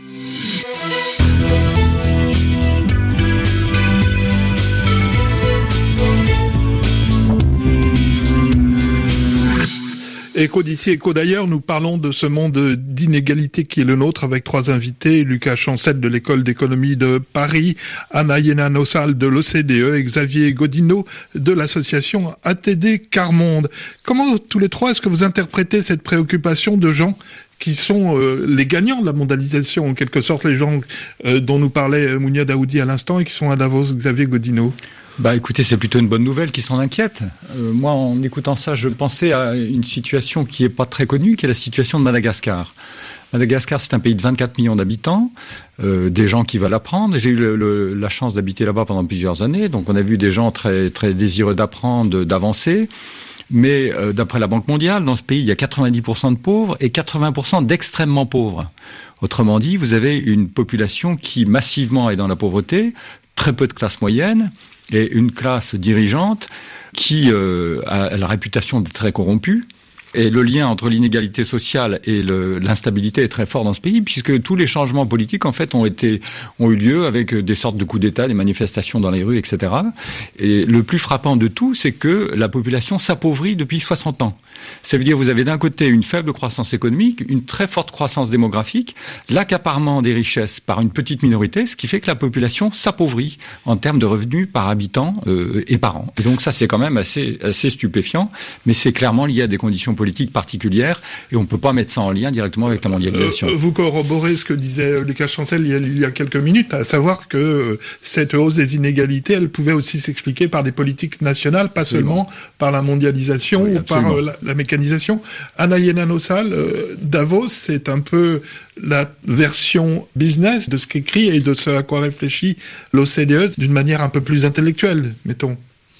Écho d'ici, écho d'ailleurs, nous parlons de ce monde d'inégalité qui est le nôtre avec trois invités, Lucas Chancel de l'École d'économie de Paris, Anna Yenanossal de l'O C D E et Xavier Godineau de l'association A T D Carmonde. Comment tous les trois est-ce que vous interprétez cette préoccupation de gens qui sont euh, les gagnants de la mondialisation, en quelque sorte les gens euh, dont nous parlait Mounia Daoudi à l'instant et qui sont à Davos, Xavier Godineau? Bah écoutez, c'est plutôt une bonne nouvelle qui s'en inquiète. Euh, moi, en écoutant ça, je pensais à une situation qui est pas très connue, qui est la situation de Madagascar. Madagascar, c'est un pays de vingt-quatre millions d'habitants, euh, des gens qui veulent apprendre. J'ai eu le, le, la chance d'habiter là-bas pendant plusieurs années, donc on a vu des gens très très désireux d'apprendre, d'avancer. Mais euh, d'après la Banque mondiale, dans ce pays, il y a quatre-vingt-dix pour cent de pauvres et quatre-vingts pour cent d'extrêmement pauvres. Autrement dit, vous avez une population qui massivement est dans la pauvreté, très peu de classe moyenne, et une classe dirigeante qui euh, a la réputation d'être très corrompue. Et le lien entre l'inégalité sociale et le, l'instabilité est très fort dans ce pays, puisque tous les changements politiques, en fait, ont été, ont eu lieu avec des sortes de coups d'État, des manifestations dans les rues, et cetera. Et le plus frappant de tout, c'est que la population s'appauvrit depuis soixante ans. Ça veut dire, vous avez d'un côté une faible croissance économique, une très forte croissance démographique, l'accaparement des richesses par une petite minorité, ce qui fait que la population s'appauvrit en termes de revenus par habitant euh, et par an. Et donc ça, c'est quand même assez, assez stupéfiant, mais c'est clairement lié à des conditions politiques particulières et on ne peut pas mettre ça en lien directement avec la mondialisation. Euh, vous corroborez ce que disait Lucas Chancel il y a, il y a quelques minutes, à savoir que euh, cette hausse des inégalités, elle pouvait aussi s'expliquer par des politiques nationales, pas absolument. Seulement par la mondialisation oui, ou par euh, la, la mécanisation. Anna Yennanosal, euh, Davos, c'est un peu la version business de ce qu'écrit et de ce à quoi réfléchit l'O C D E d'une manière un peu plus intellectuelle, mettons.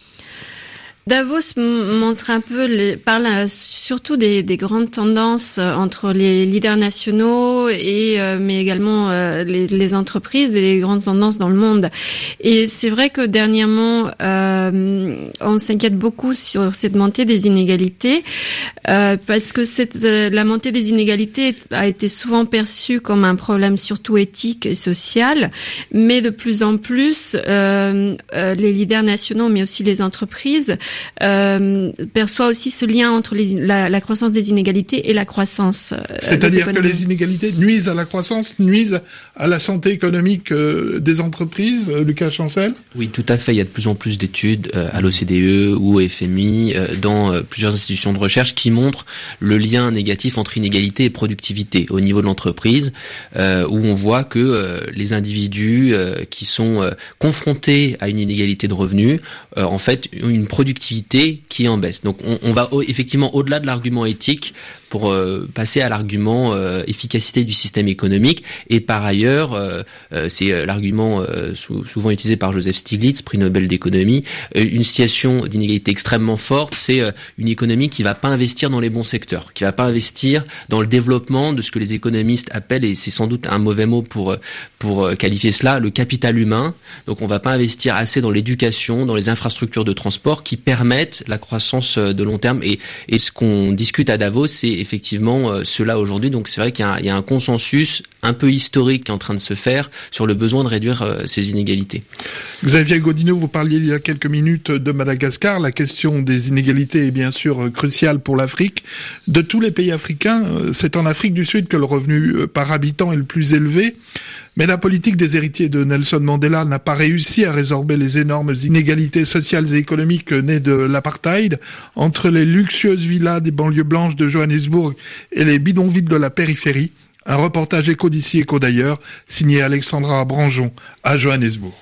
Davos montre un peu, les, parle surtout des, des grandes tendances entre les leaders nationaux et euh, mais également euh, les, les entreprises et les grandes tendances dans le monde. Et c'est vrai que dernièrement, euh, on s'inquiète beaucoup sur cette montée des inégalités euh, parce que cette, euh, la montée des inégalités a été souvent perçue comme un problème surtout éthique et social, mais de plus en plus, euh, euh, les leaders nationaux, mais aussi les entreprises, Euh, perçoit aussi ce lien entre les, la, la croissance des inégalités et la croissance. Euh, C'est-à-dire que les inégalités nuisent à la croissance, nuisent à la santé économique euh, des entreprises, euh, Lucas Chancel ? Oui, tout à fait. Il y a de plus en plus d'études euh, à l'O C D E ou au F M I, euh, dans euh, plusieurs institutions de recherche, qui montrent le lien négatif entre inégalité et productivité au niveau de l'entreprise, euh, où on voit que euh, les individus euh, qui sont euh, confrontés à une inégalité de revenus, euh, en fait, ont une productivité qui est en baisse. Donc on, on va au, effectivement au-delà de l'argument éthique pour euh, passer à l'argument euh, efficacité du système économique. Et par ailleurs, euh, euh, c'est euh, l'argument euh, sou, souvent utilisé par Joseph Stiglitz, prix Nobel d'économie, euh, une situation d'inégalité extrêmement forte, c'est euh, une économie qui va pas investir dans les bons secteurs, qui va pas investir dans le développement de ce que les économistes appellent, et c'est sans doute un mauvais mot pour pour qualifier cela, le capital humain. Donc on va pas investir assez dans l'éducation, dans les infrastructures de transport qui permettent la croissance de long terme. Et, et ce qu'on discute à Davos, c'est effectivement euh, cela aujourd'hui. Donc c'est vrai qu'il y a, un, il y a un consensus un peu historique qui est en train de se faire sur le besoin de réduire euh, ces inégalités. Xavier Gaudinot, vous parliez il y a quelques minutes de Madagascar. La question des inégalités est bien sûr cruciale pour l'Afrique. De tous les pays africains, c'est en Afrique du Sud que le revenu par habitant est le plus élevé. Mais la politique des héritiers de Nelson Mandela n'a pas réussi à résorber les énormes inégalités sociales et économiques nées de l'apartheid entre les luxueuses villas des banlieues blanches de Johannesburg et les bidonvilles de la périphérie. Un reportage Écho d'ici, Écho d'ailleurs, signé Alexandra Branjon à Johannesburg.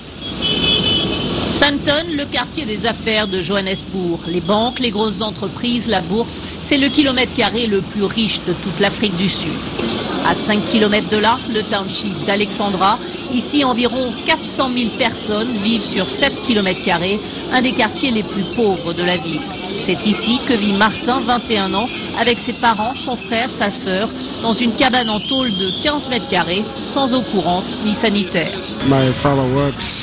Sandton, le quartier des affaires de Johannesburg. Les banques, les grosses entreprises, la bourse, c'est le kilomètre carré le plus riche de toute l'Afrique du Sud. À cinq kilomètres de là, le township d'Alexandra. Ici, environ quatre cent mille personnes vivent sur sept kilomètres carrés, un des quartiers les plus pauvres de la ville. C'est ici que vit Martin, vingt et un ans, avec ses parents, son frère, sa sœur, dans une cabane en tôle de quinze mètres carrés, sans eau courante ni sanitaire. My father works.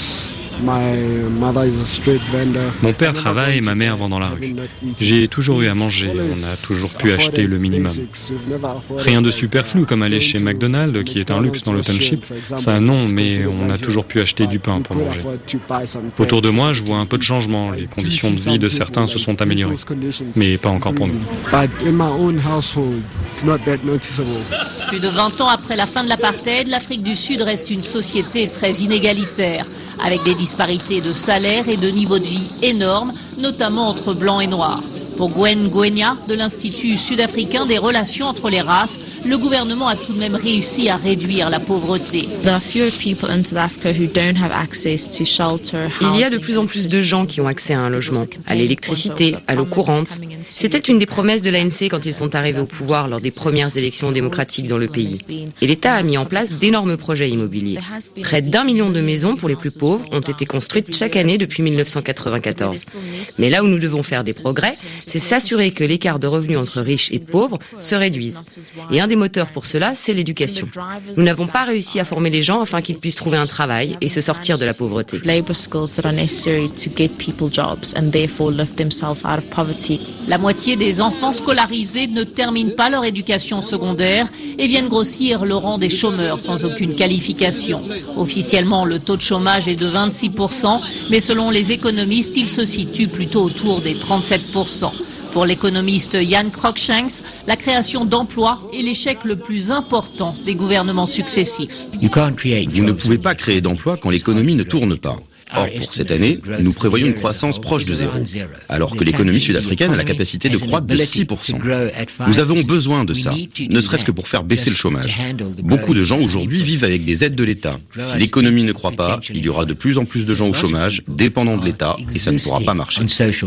Mon père travaille et ma mère vend dans la rue. J'ai toujours eu à manger, on a toujours pu acheter le minimum. Rien de superflu comme aller chez McDonald's, qui est un luxe dans le township. Ça non, mais on a toujours pu acheter du pain pour manger. Autour de moi, je vois un peu de changement. Les conditions de vie de certains se sont améliorées, mais pas encore pour nous. Plus de vingt ans après la fin de l'apartheid, l'Afrique du Sud reste une société très inégalitaire, avec des disparités de salaire et de niveau de vie énormes, notamment entre blancs et noirs. Pour Gwen Ngwenya, de l'Institut sud-africain des relations entre les races, le gouvernement a tout de même réussi à réduire la pauvreté. Il y a de plus en plus de gens qui ont accès à un logement, à l'électricité, à l'eau courante. C'était une des promesses de l'A N C quand ils sont arrivés au pouvoir lors des premières élections démocratiques dans le pays. Et l'État a mis en place d'énormes projets immobiliers. Près d'un million de maisons pour les plus pauvres ont été construites chaque année depuis mille neuf cent quatre-vingt-quatorze. Mais là où nous devons faire des progrès, c'est s'assurer que l'écart de revenus entre riches et pauvres se réduise. Et un des moteurs pour cela, c'est l'éducation. Nous n'avons pas réussi à former les gens afin qu'ils puissent trouver un travail et se sortir de la pauvreté. La moitié des enfants scolarisés ne terminent pas leur éducation secondaire et viennent grossir le rang des chômeurs sans aucune qualification. Officiellement, le taux de chômage est de vingt-six pour cent, mais selon les économistes, il se situe plutôt autour des trente-sept pour cent. Pour l'économiste Jan Cruikshanks, la création d'emplois est l'échec le plus important des gouvernements successifs. Vous ne pouvez pas créer d'emplois quand l'économie ne tourne pas. Or, pour cette année, nous prévoyons une croissance proche de zéro, alors que l'économie sud-africaine a la capacité de croître de six pour cent. Nous avons besoin de ça, ne serait-ce que pour faire baisser le chômage. Beaucoup de gens aujourd'hui vivent avec des aides de l'État. Si l'économie ne croît pas, il y aura de plus en plus de gens au chômage, dépendants de l'État, et ça ne pourra pas marcher.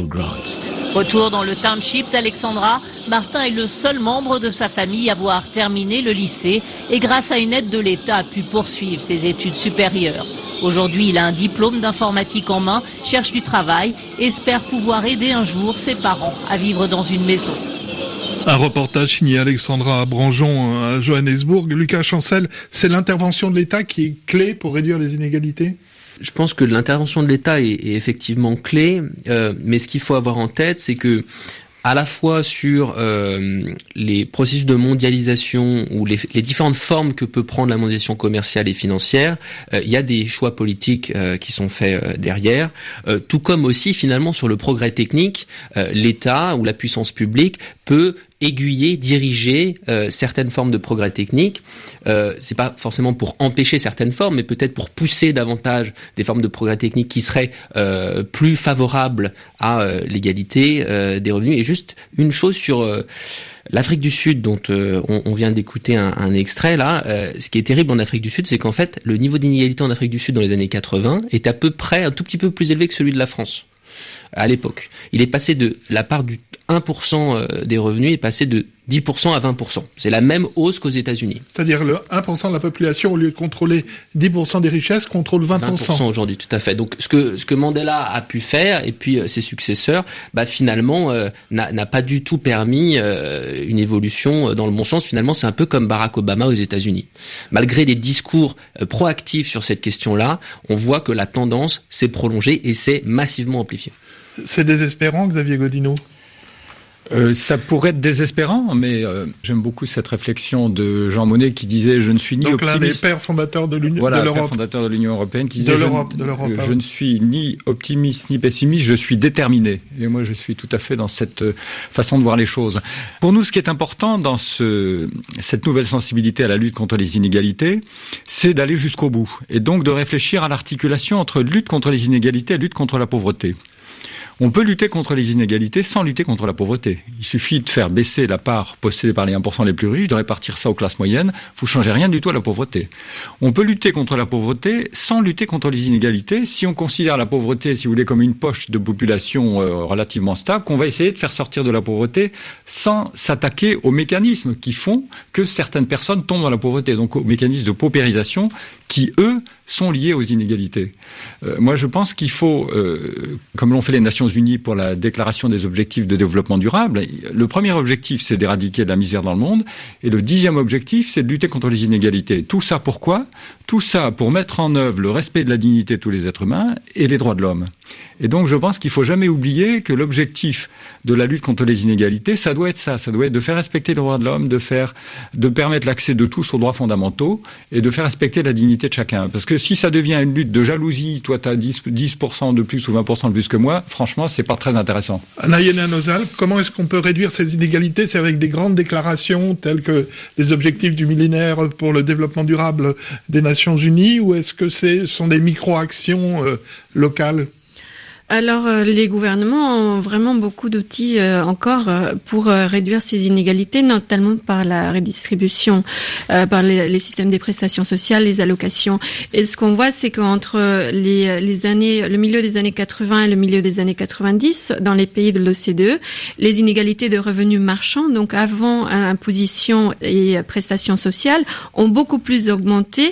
Retour dans le township d'Alexandra, Martin est le seul membre de sa famille à avoir terminé le lycée et grâce à une aide de l'État a pu poursuivre ses études supérieures. Aujourd'hui, il a un diplôme d'informatique en main, cherche du travail et espère pouvoir aider un jour ses parents à vivre dans une maison. Un reportage signé Alexandra Branjon à Johannesburg. Lucas Chancel, c'est l'intervention de l'État qui est clé pour réduire les inégalités ? Je pense que l'intervention de l'État est, est effectivement clé, euh, mais ce qu'il faut avoir en tête, c'est que à la fois sur euh, les processus de mondialisation ou les, les différentes formes que peut prendre la mondialisation commerciale et financière, euh, il y a des choix politiques euh, qui sont faits euh, derrière, euh, tout comme aussi finalement sur le progrès technique, euh, l'État ou la puissance publique peut aiguiller, diriger euh, certaines formes de progrès techniques. Euh, c'est pas forcément pour empêcher certaines formes, mais peut-être pour pousser davantage des formes de progrès techniques qui seraient euh, plus favorables à euh, l'égalité euh, des revenus. Et juste une chose sur euh, l'Afrique du Sud, dont euh, on, on vient d'écouter un, un extrait là. Euh, ce qui est terrible en Afrique du Sud, c'est qu'en fait, le niveau d'inégalité en Afrique du Sud dans les années quatre-vingts est à peu près un tout petit peu plus élevé que celui de la France à l'époque. Il est passé de la part du un pour cent des revenus est passé de dix pour cent à vingt pour cent. C'est la même hausse qu'aux États-Unis. C'est-à-dire le un pour cent de la population, au lieu de contrôler dix pour cent des richesses, contrôle vingt pour cent. vingt pour cent aujourd'hui, tout à fait. Donc ce que ce que Mandela a pu faire, et puis euh, ses successeurs, bah finalement euh, n'a, n'a pas du tout permis euh, une évolution dans le bon sens. Finalement, c'est un peu comme Barack Obama aux États-Unis. Malgré des discours euh, proactifs sur cette question-là, on voit que la tendance s'est prolongée et s'est massivement amplifiée. C'est désespérant, Xavier Godino. Euh, ça pourrait être désespérant, mais euh, j'aime beaucoup cette réflexion de Jean Monnet qui disait « Je ne suis ni Donc, optimiste... » Donc l'un des pères fondateurs de l'Union voilà, de l'Europe. Père fondateur de l'Union européenne qui disait de « l'Europe, je, de l'Europe, je ne suis ni optimiste ni pessimiste, je suis déterminé. » Et moi, je suis tout à fait dans cette façon de voir les choses. Pour nous, ce qui est important dans ce, cette nouvelle sensibilité à la lutte contre les inégalités, c'est d'aller jusqu'au bout. Et donc de réfléchir à l'articulation entre lutte contre les inégalités et lutte contre la pauvreté. On peut lutter contre les inégalités sans lutter contre la pauvreté. Il suffit de faire baisser la part possédée par les un pour cent les plus riches, de répartir ça aux classes moyennes. Vous ne changez rien du tout à la pauvreté. On peut lutter contre la pauvreté sans lutter contre les inégalités. Si on considère la pauvreté, si vous voulez, comme une poche de population euh, relativement stable, qu'on va essayer de faire sortir de la pauvreté sans s'attaquer aux mécanismes qui font que certaines personnes tombent dans la pauvreté. Donc aux mécanismes de paupérisation qui, eux, sont liés aux inégalités. Euh, moi, je pense qu'il faut, euh, comme l'ont fait les Nations Unies pour la déclaration des objectifs de développement durable, le premier objectif, c'est d'éradiquer la misère dans le monde, et le dixième objectif, c'est de lutter contre les inégalités. Tout ça pourquoi ? Tout ça pour mettre en œuvre le respect de la dignité de tous les êtres humains et les droits de l'homme. Et donc, je pense qu'il faut jamais oublier que l'objectif de la lutte contre les inégalités, ça doit être ça. Ça doit être de faire respecter les droits de l'homme, de faire, de permettre l'accès de tous aux droits fondamentaux et de faire respecter la dignité de chacun. Parce que si ça devient une lutte de jalousie, toi t'as dix, dix pour cent de plus ou vingt pour cent de plus que moi, franchement, c'est pas très intéressant. Nayena Nozal, comment est-ce qu'on peut réduire ces inégalités ? C'est avec des grandes déclarations telles que les objectifs du millénaire pour le développement durable des Nations Unies, ou est-ce que ce sont des micro-actions euh, locales ? Alors, euh, les gouvernements ont vraiment beaucoup d'outils euh, encore euh, pour euh, réduire ces inégalités, notamment par la redistribution, euh, par les, les systèmes des prestations sociales, les allocations. Et ce qu'on voit, c'est qu'entre les, les années, le milieu des années quatre-vingts et le milieu des années quatre-vingt-dix, dans les pays de l'O C D E, les inégalités de revenus marchands, donc avant imposition et prestations sociales, ont beaucoup plus augmenté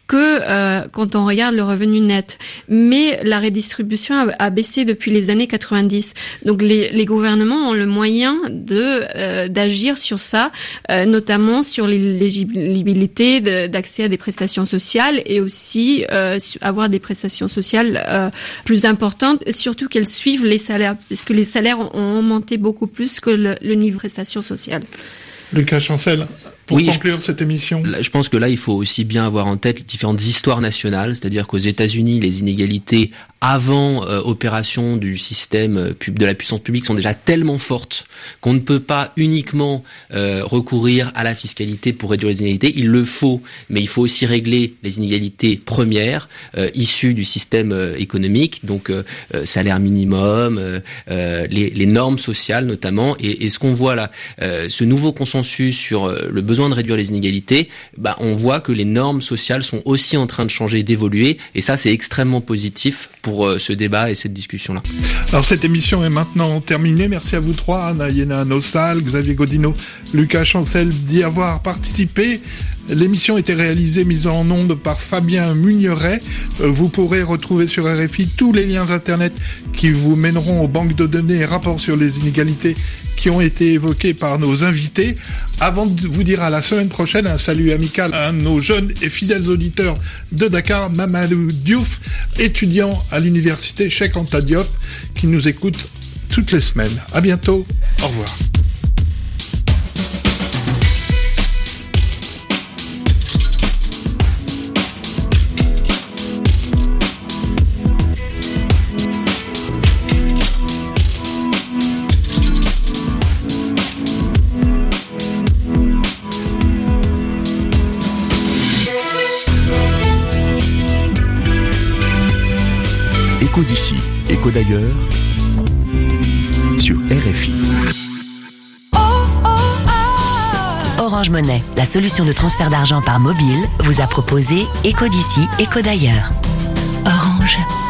que euh, quand on regarde le revenu net. Mais la redistribution a, a baissé depuis les années quatre-vingt-dix. Donc les, les gouvernements ont le moyen de euh, d'agir sur ça, euh, notamment sur l'éligibilité de, d'accès à des prestations sociales et aussi euh, avoir des prestations sociales euh, plus importantes, surtout qu'elles suivent les salaires, parce que les salaires ont augmenté beaucoup plus que le, le niveau de prestations sociales. Lucas Chancel, pour oui, conclure je, cette émission. Je pense que là, il faut aussi bien avoir en tête les différentes histoires nationales, c'est-à-dire qu'aux États-Unis, les inégalités avant euh, opération du système euh, de la puissance publique sont déjà tellement fortes qu'on ne peut pas uniquement euh, recourir à la fiscalité pour réduire les inégalités. Il le faut, mais il faut aussi régler les inégalités premières euh, issues du système euh, économique, donc euh, euh, salaire minimum, euh, euh, les, les normes sociales notamment. Et, et ce qu'on voit là, euh, ce nouveau consensus sur euh, le besoin de réduire les inégalités, bah, on voit que les normes sociales sont aussi en train de changer, d'évoluer, et ça c'est extrêmement positif pour ce débat et cette discussion-là. Alors cette émission est maintenant terminée. Merci à vous trois, Anna Iéna Nostal, Xavier Godino, Lucas Chancel, d'y avoir participé. L'émission a été réalisée, mise en onde par Fabien Mugneret. Vous pourrez retrouver sur R F I tous les liens internet qui vous mèneront aux banques de données et rapports sur les inégalités qui ont été évoqués par nos invités. Avant de vous dire à la semaine prochaine, un salut amical à nos jeunes et fidèles auditeurs de Dakar, Mamadou Diouf, étudiant à l'université Cheikh Anta Diop, qui nous écoute toutes les semaines. À bientôt. Au revoir. Écho d'ici, écho d'ailleurs, sur R F I. Orange Monnaie, la solution de transfert d'argent par mobile, vous a proposé Écho d'ici, écho d'ailleurs. Orange.